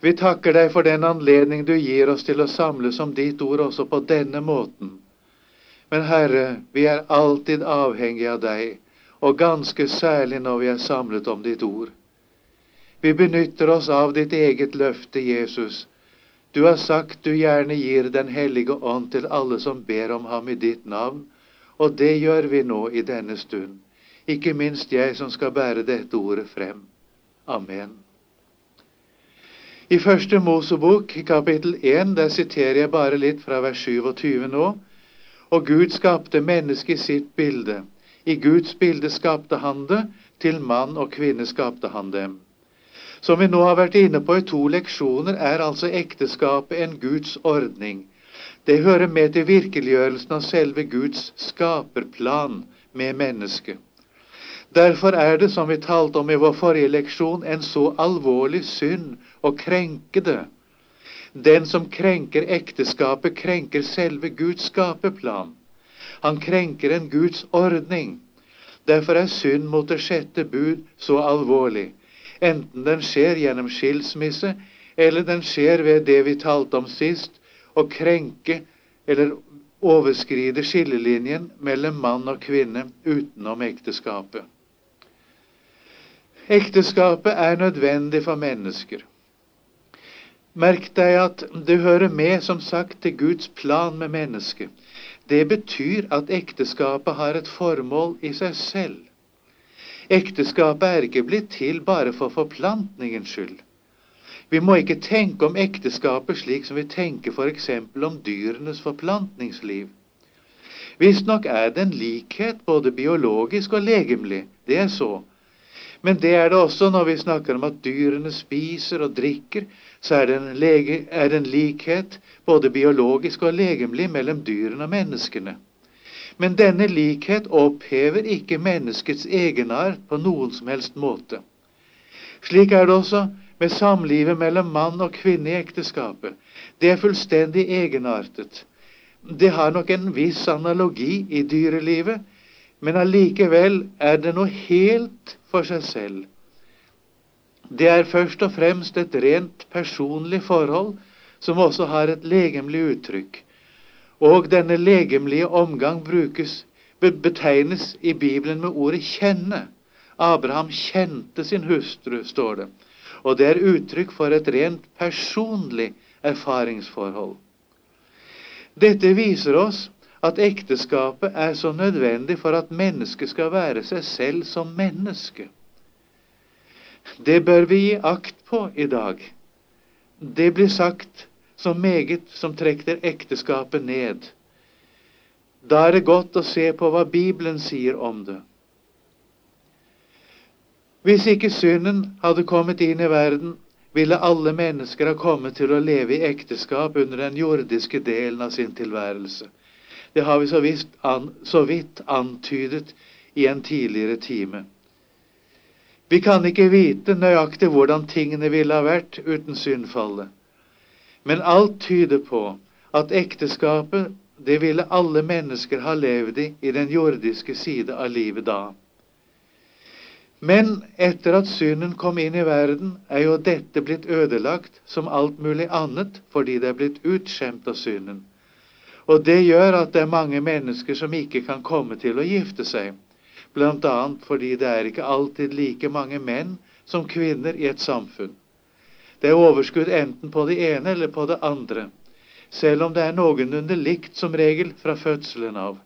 Vi takker deg for den anledning du gir oss til å samles om ditt ord også på denne måten. Men Herre, vi er alltid avhengige av deg, og ganske særlig når vi er samlet om ditt ord. Vi benytter oss av ditt eget løfte, Jesus. Du har sagt du gjerne gir den hellige ånd til alle som ber om ham i ditt navn, og det gjør vi nå i denne stund. Ikke minst jeg som skal bære dette ordet frem. Amen. I første Mosebok, kapittel 1, der siterer jeg bare litt fra vers 27 nå. Og Gud skapte mennesket i sitt bilde. I Guds bilde skapte han det, til mann og kvinne skapte han dem. Som vi nå har vært inne på i 2 leksjoner, er altså ekteskapet en Guds ordning. Det hører med til virkeliggjørelsen av selve Guds skaperplan med mennesket. Derfor er det, som vi talte om i vår forrige leksjon, en så alvorlig synd å krenke det. Den som krenker ekteskapet, krenker selve Guds skaperplan. Han krenker en Guds ordning. Derfor er synd mot det 6. bud så alvorlig. Enten den skjer gjennom skilsmisse, eller den skjer ved det vi talte om sist, å krenke eller overskride skillelinjen mellom mann og kvinne utenom ekteskapet. Ekteskapet er nødvendig for mennesker. Merk deg at det hører med, som sagt, til Guds plan med mennesket. Det betyr at ekteskapet har et formål i seg selv. Ekteskapet er ikke blitt til bare for forplantningens skyld. Vi må ikke tenke om ekteskapet slik som vi tenker for eksempel om dyrenes forplantningsliv. Visstnok er det en likhet både biologisk og legemlig, det er så. Men det er det også når vi snakker om at dyrene spiser og drikker, så er det en likhet både biologisk og legemlig mellom dyrene og menneskene. Men denne likhet opphever ikke menneskets egenart på noen som helst måte. Slik er det også med samlivet mellom mann og kvinne i ekteskapet. Det er fullstendig egenartet. Det har nok en viss analogi i dyrelivet, men allikevel er det noe helt for seg selv. Det er først og fremst et rent personlig forhold, som også har et legemlig uttrykk. Og denne legemlige omgang betegnes i Bibelen med ordet kjenne. Abraham kjente sin hustru, står det. Og det er uttrykk for et rent personlig erfaringsforhold. Dette viser oss at ekteskapet er så nødvendig for at mennesket skal være seg selv som menneske. Det bør vi gi akt på i dag. Det blir sagt så meget som trekker ekteskapet ned. Da er det godt å se på hva Bibelen sier om det. Hvis ikke synden hadde kommet inn i verden, ville alle mennesker ha kommet til å leve i ekteskap under den jordiske delen av sin tilværelse. Det har vi så vidt antydet i en tidligere time. Vi kan ikke vite nøyaktig hvordan tingene ville ha vært uten syndfallet. Men alt tyder på at ekteskapet, det ville alle mennesker ha levd i den jordiske side av livet da. Men etter at synden kom inn i verden, er jo dette blitt ødelagt som alt mulig annet, fordi det er blitt utskjemt av synden. Og det gjør at det er mange mennesker som ikke kan komme til å gifte seg, blant annet fordi det er ikke alltid like mange menn som kvinner i et samfunn. Det er overskudd enten på det ene eller på det andre, selv om det er noenlunde likt som regel fra fødselen av.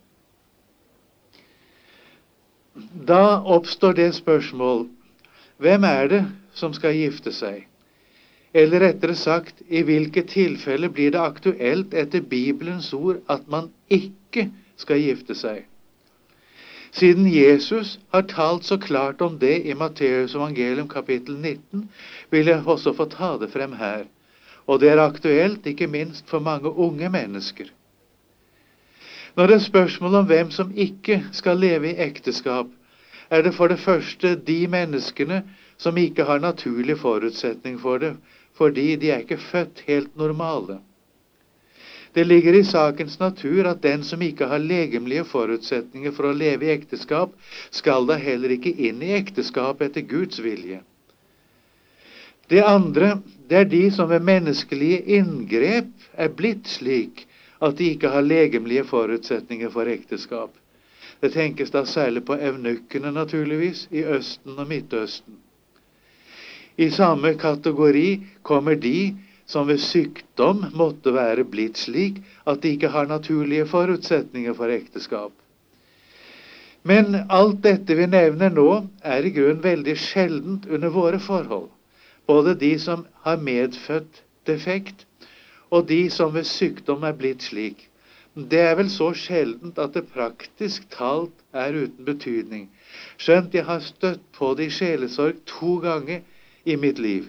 Da oppstår det spørsmål, hvem er det som skal gifte seg? Eller rettere sagt, i hvilke tilfeller blir det aktuelt etter Bibelens ord at man ikke skal gifte seg? Siden Jesus har talt så klart om det i Matteus evangelium kapittel 19, vil jeg også få ta det frem her. Og det er aktuelt ikke minst for mange unge mennesker. Når det er spørsmål om hvem som ikke skal leve i ekteskap, er det for det første de menneskene som ikke har naturlig forutsetning for det, fordi de er ikke født helt normale. Det ligger i sakens natur at den som ikke har legemlige forutsetninger for å leve i ekteskap, skal da heller ikke inn i ekteskap etter Guds vilje. Det andre, Det er de som ved menneskelige inngrep er blitt slik at de ikke har legemlige forutsetninger for ekteskap. Det tenkes da særlig på evnukkene naturligvis, i Østen og Midtøsten. I samme kategori kommer de som ved sykdom måtte være blitt slik at de ikke har naturlige forutsetninger for ekteskap. Men alt dette vi nevner nå er i grunn veldig sjeldent under våre forhold. Både de som har medfødt defekt, og de som ved sykdom er blitt slik. Det er vel så sjeldent at det praktisk talt er uten betydning, skjønt jeg har støtt på det i sjelesorg 2 ganger i mitt liv.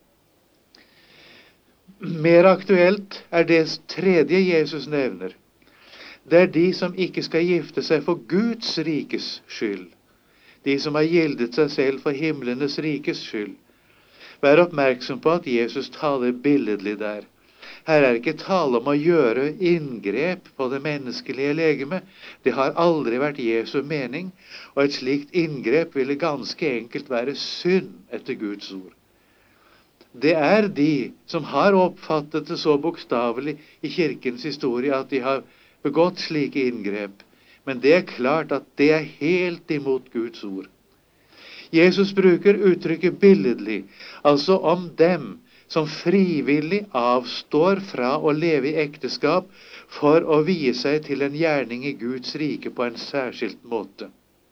Mer aktuelt er det tredje Jesus nevner. Det er de som ikke skal gifte seg for Guds rikes skyld. De som har gildet seg selv for himlenes rikes skyld. Vær oppmerksom på at Jesus taler billedlig der. Her er ikke tale om å gjøre inngrep på det menneskelige legeme. Det har aldri vært Jesu mening, og et slikt inngrep ville ganske enkelt være synd etter Guds ord. Det er de som har oppfattet det så bokstavelig i kirkens historie at de har begått slike inngrep. Men det er klart at det er helt imot Guds ord. Jesus bruker uttrykket billedlig, altså om dem som frivillig avstår fra å leve i ekteskap for å vie seg til en gjerning i Guds rike på en særskilt måte.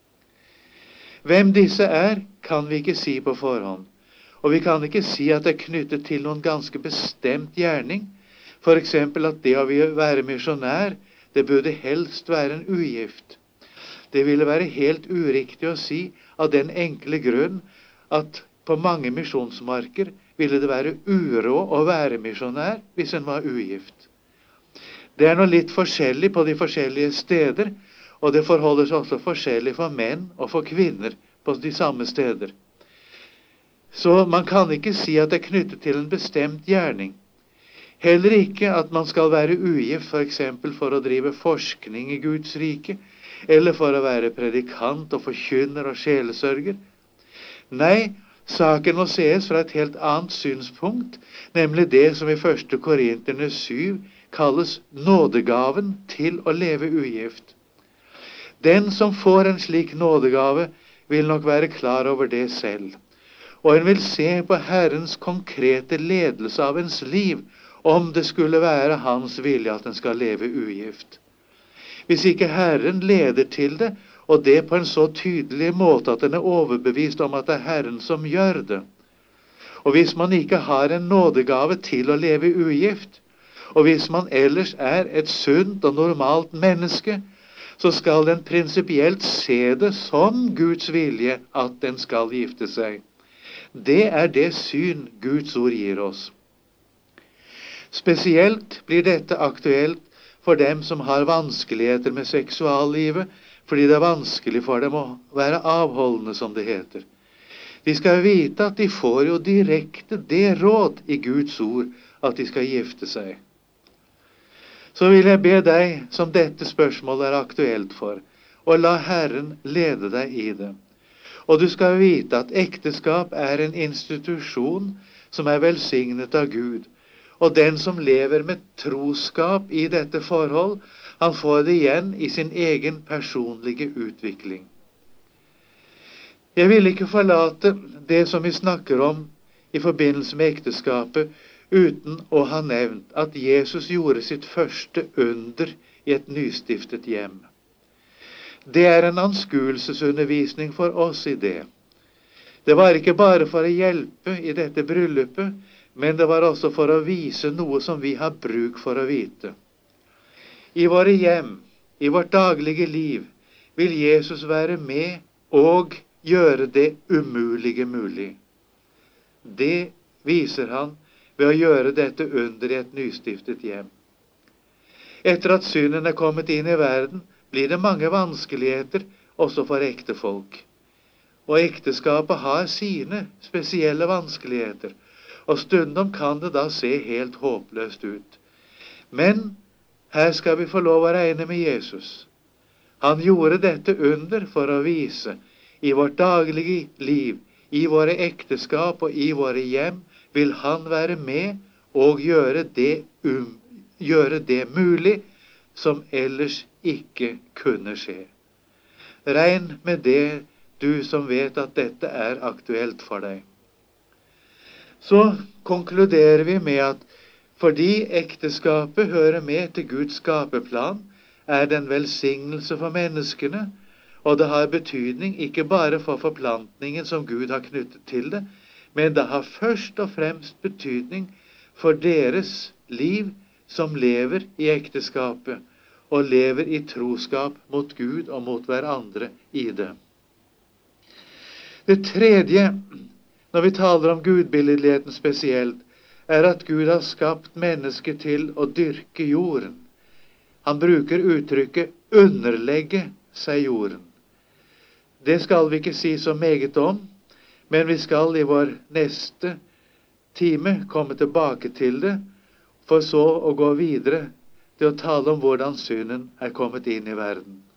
Hvem disse er, kan vi ikke si på forhånd. Og vi kan ikke si at det er knyttet til noen ganske bestemt gjerning. For eksempel at det å være misjonær, det burde helst være en ugift. Det ville være helt uriktig å si av den enkle grunn at på mange misjonsmarker ville det være uråd å være misjonær hvis en var ugift. Det er noe litt forskjellig på de forskjellige steder, og det forholder seg også forskjellig for menn og for kvinner på de samme steder. Så man kan ikke si at det er knyttet til en bestemt gjerning. Heller ikke at man skal være ugift for eksempel for å drive forskning i Guds rike, eller for å være predikant og forkynner og sjelesørger. Nei, saken må ses fra et helt annet synspunkt, nemlig det som i 1. Korinterne 7 kalles nådegaven til å leve ugift. Den som får en slik nådegave vil nok være klar over det selv. Og en vil se på Herrens konkrete ledelse av ens liv, om det skulle være hans vilje at en skal leve ugift. Hvis ikke Herren leder til det, og det på en så tydelig måte at den er overbevist om at det er Herren som gjør det, og hvis man ikke har en nådegave til å leve ugift, og hvis man ellers er et sunt og normalt menneske, så skal den prinsipielt se det som Guds vilje at den skal gifte seg. Det er det syn Guds ord gir oss. Spesielt blir dette aktuelt for dem som har vanskeligheter med seksuallivet, fordi det er vanskelig for dem å være avholdende, som det heter. De skal vite at de får jo direkte det råd i Guds ord at de skal gifte seg. Så vil jeg be deg, som dette spørsmålet er aktuelt for, og la Herren lede deg i det. Og du skal vite at ekteskap er en institusjon som er velsignet av Gud. Og den som lever med troskap i dette forhold, han får det igjen i sin egen personlige utvikling. Jeg vil ikke forlate det som vi snakker om i forbindelse med ekteskapet, uten å ha nevnt at Jesus gjorde sitt første under i et nystiftet hjem. Det er en anskuelsesundervisning for oss i det. Det var ikke bare for å hjelpe i dette bryllupet, men det var også for å vise noe som vi har bruk for å vite. I våre hjem, i vårt daglige liv, vil Jesus være med og gjøre det umulige mulig. Det viser han ved å gjøre dette under i et nystiftet hjem. Etter at synden er kommet inn i verden, blir det mange vanskeligheter også for ektefolk. Og ekteskapet har sine spesielle vanskeligheter, og stundom kan det da se helt håpløst ut. Men her skal vi få lov å regne med Jesus. Han gjorde dette under for å vise i vårt daglige liv, i våre ekteskap og i våre hjem, vil han være med og gjøre det mulig som ellers ikke kunne skje. Regn med det, du som vet at dette er aktuelt for deg. Så konkluderer vi med at fordi ekteskapet hører med til Guds skapeplan, er det en velsignelse for menneskene, og det har betydning ikke bare for forplantningen som Gud har knyttet til det, men det har først og fremst betydning for deres liv som lever i ekteskapet, og lever i troskap mot Gud og mot hverandre i det. Det tredje, når vi taler om gudbilledligheten spesielt, er at Gud har skapt mennesket til å dyrke jorden. Han bruker uttrykket underlegge seg jorden. Det skal vi ikke si så meget om, men vi skal i vår neste time komme tilbake til det, for så å gå videre til å tale om hvordan synden er kommet inn i verden.